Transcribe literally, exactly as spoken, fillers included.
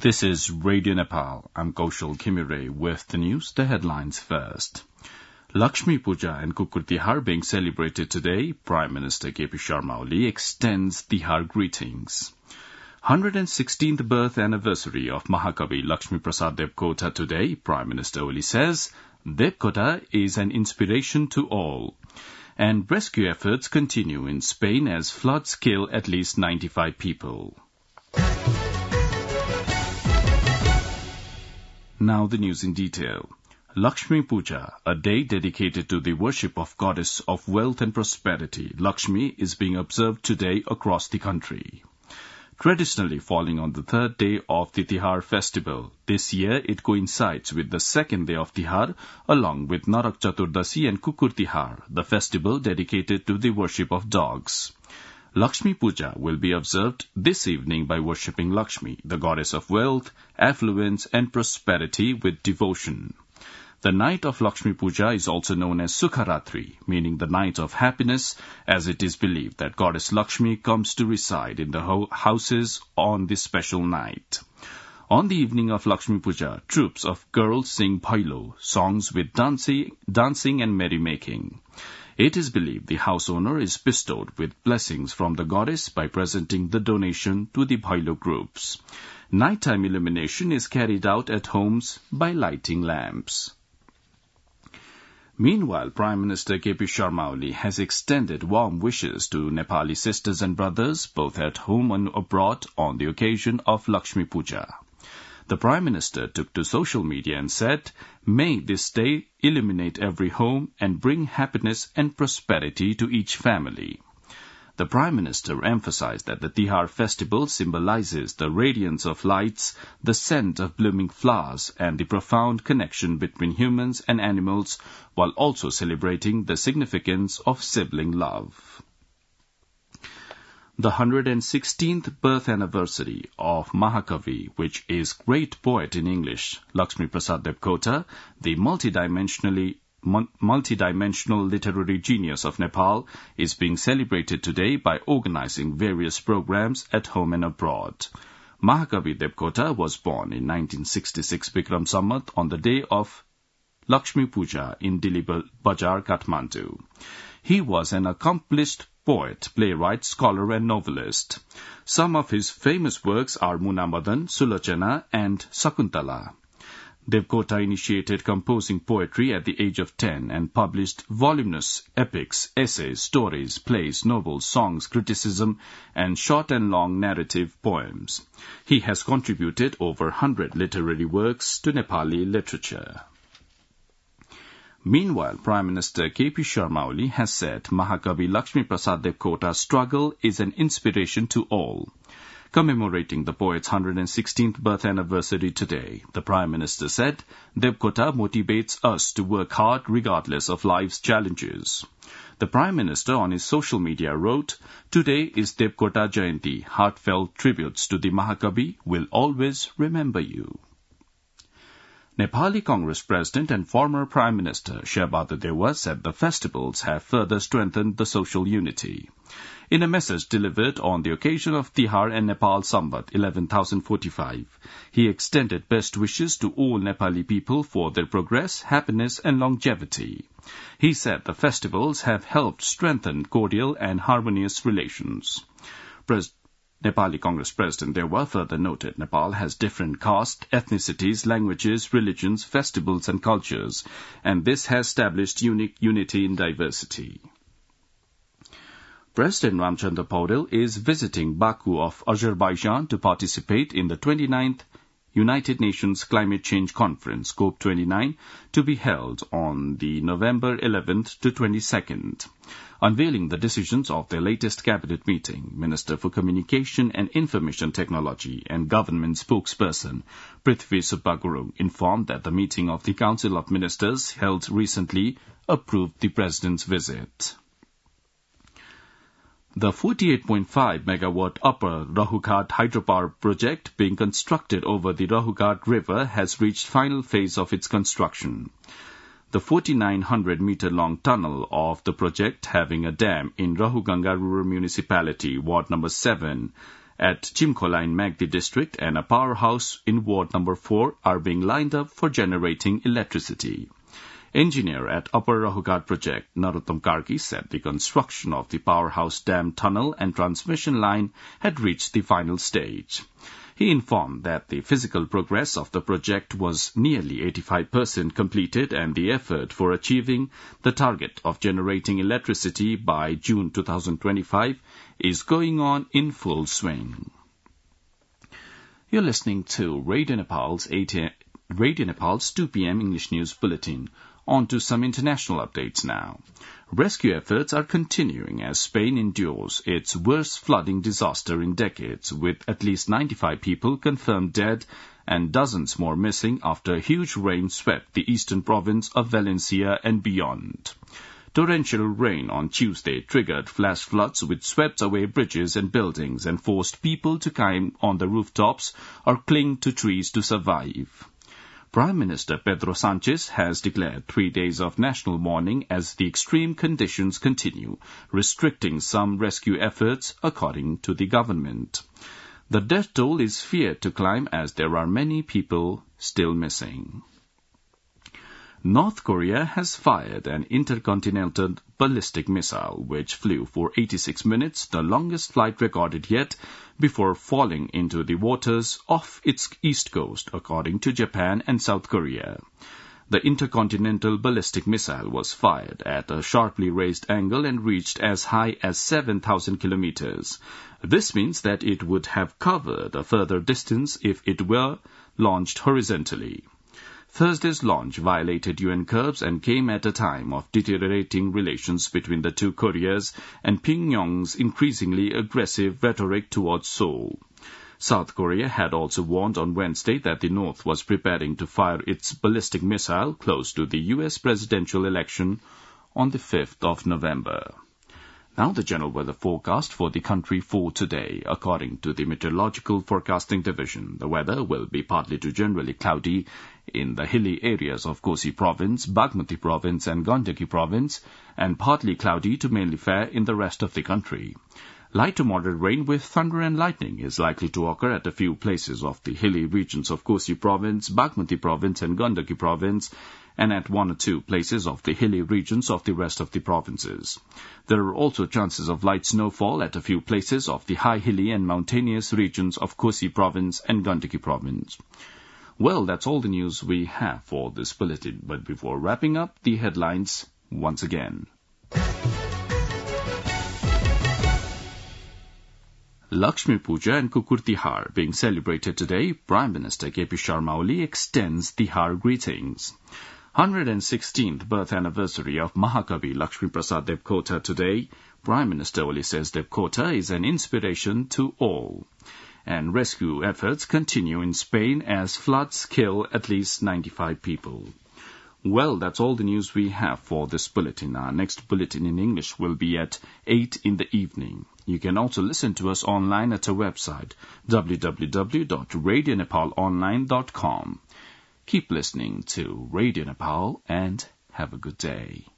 This is Radio Nepal. I'm Kaushal Khimire with the news, the headlines first. Lakshmi Puja and Kukur Tihar being celebrated today, Prime Minister K P Sharma Oli extends Tihar greetings. one hundred sixteenth birth anniversary of Mahakavi Lakshmi Prasad Debkota today, Prime Minister Oli says, Debkota is an inspiration to all. And rescue efforts continue in Spain as floods kill at least ninety-five people. Now the news in detail. Lakshmi Puja, a day dedicated to the worship of Goddess of Wealth and Prosperity, Lakshmi, is being observed today across the country. Traditionally falling on the third day of the Tihar festival, this year it coincides with the second day of Tihar, along with Narak Chaturdasi and Kukur Tihar, the festival dedicated to the worship of dogs. Lakshmi Puja will be observed this evening by worshipping Lakshmi, the goddess of wealth, affluence and prosperity with devotion. The night of Lakshmi Puja is also known as Sukharatri, meaning the night of happiness, as it is believed that goddess Lakshmi comes to reside in the ho- houses on this special night. On the evening of Lakshmi Puja, troops of girls sing Bhailo, songs with dancing, dancing and merrymaking. It is believed the house owner is bestowed with blessings from the goddess by presenting the donation to the Bhailo groups. Nighttime illumination is carried out at homes by lighting lamps. Meanwhile, Prime Minister K P Sharma Oli has extended warm wishes to Nepali sisters and brothers, both at home and abroad, on the occasion of Lakshmi Puja. The Prime Minister took to social media and said, May this day illuminate every home and bring happiness and prosperity to each family. The Prime Minister emphasized that the Tihar festival symbolizes the radiance of lights, the scent of blooming flowers, and the profound connection between humans and animals, while also celebrating the significance of sibling love. The one hundred sixteenth birth anniversary of Mahakavi, which is great poet in English, Lakshmi Prasad Debkota, the multidimensionally multidimensional literary genius of Nepal, is being celebrated today by organizing various programs at home and abroad. Mahakavi Debkota was born in nineteen sixty-six Bikram Samvat on the day of Lakshmi Puja in Dili Bajar, Kathmandu. He was an accomplished poet, playwright, scholar and novelist. Some of his famous works are Munamadan, Sulochana and Sakuntala. Debkota initiated composing poetry at the age of ten and published voluminous epics, essays, stories, plays, novels, songs, criticism, and short and long narrative poems. He has contributed over one hundred literary works to Nepali literature. Meanwhile, Prime Minister K P Sharma Oli has said Mahakavi Lakshmi Prasad Debkota's struggle is an inspiration to all. Commemorating the poet's one hundred sixteenth birth anniversary today, the Prime Minister said, Debkota motivates us to work hard regardless of life's challenges. The Prime Minister on his social media wrote, Today is Debkota Jayanti. Heartfelt tributes to the Mahakavi will always remember you. Nepali Congress President and former Prime Minister Shabada Dewa said the festivals have further strengthened the social unity. In a message delivered on the occasion of Tihar and Nepal Samvat eleven thousand forty-five, he extended best wishes to all Nepali people for their progress, happiness and longevity. He said the festivals have helped strengthen cordial and harmonious relations. President Nepali Congress President Dewa further noted Nepal has different castes, ethnicities, languages, religions, festivals and cultures, and this has established unique unity in diversity. President Ramchandra Paudel is visiting Baku of Azerbaijan to participate in the twenty-ninth United Nations Climate Change Conference, COP twenty-nine, to be held on the November eleventh to twenty-second. Unveiling the decisions of their latest cabinet meeting, Minister for Communication and Information Technology and Government spokesperson Prithvi Subaguru informed that the meeting of the Council of Ministers held recently approved the President's visit. The forty-eight point five megawatt Upper Rahughat hydropower project being constructed over the Rahughat River has reached final phase of its construction. The forty-nine hundred meter long tunnel of the project, having a dam in Rahuganga Rural Municipality, Ward number seven, at Chimkola in Magdi district and a powerhouse in ward number four are being lined up for generating electricity. Engineer at Upper Rahughat project, Narottam Karki, said the construction of the powerhouse dam tunnel and transmission line had reached the final stage. He informed that the physical progress of the project was nearly eighty-five percent completed and the effort for achieving the target of generating electricity by June twenty twenty-five is going on in full swing. You're listening to Radio Nepal's, Radio Nepal's two p.m. English News Bulletin. On to some international updates now. Rescue efforts are continuing as Spain endures its worst flooding disaster in decades, with at least ninety-five people confirmed dead and dozens more missing after huge rain swept the eastern province of Valencia and beyond. Torrential rain on Tuesday triggered flash floods which swept away bridges and buildings and forced people to climb on the rooftops or cling to trees to survive. Prime Minister Pedro Sanchez has declared three days of national mourning as the extreme conditions continue, restricting some rescue efforts, according to the government. The death toll is feared to climb as there are many people still missing. North Korea has fired an intercontinental ballistic missile which flew for eighty-six minutes, the longest flight recorded yet, before falling into the waters off its east coast, according to Japan and South Korea. The intercontinental ballistic missile was fired at a sharply raised angle and reached as high as seven thousand kilometers. This means that it would have covered a further distance if it were launched horizontally. Thursday's launch violated U N curbs and came at a time of deteriorating relations between the two Koreas and Pyongyang's increasingly aggressive rhetoric towards Seoul. South Korea had also warned on Wednesday that the North was preparing to fire its ballistic missile close to the U S presidential election on the fifth of November. Now the general weather forecast for the country for today. According to the Meteorological Forecasting Division, the weather will be partly to generally cloudy in the hilly areas of Kosi Province, Bagmati Province and Gandaki Province, and partly cloudy to mainly fair in the rest of the country. Light to moderate rain with thunder and lightning is likely to occur at a few places of the hilly regions of Kosi Province, Bagmati Province and Gandaki Province, and at one or two places of the hilly regions of the rest of the provinces. There are also chances of light snowfall at a few places of the high hilly and mountainous regions of Kosi Province and Gandaki Province. Well, that's all the news we have for this bulletin, but before wrapping up, the headlines once again. Lakshmi Puja and Kukur Tihar being celebrated today, Prime Minister K P Sharma Oli extends Tihar greetings. one hundred sixteenth birth anniversary of Mahakavi Lakshmi Prasad Devkota today, Prime Minister Oli says Devkota is an inspiration to all. And rescue efforts continue in Spain as floods kill at least ninety-five people. Well, that's all the news we have for this bulletin. Our next bulletin in English will be at eight in the evening. You can also listen to us online at our website, w w w dot radio nepal online dot com. Keep listening to Radio Nepal and have a good day.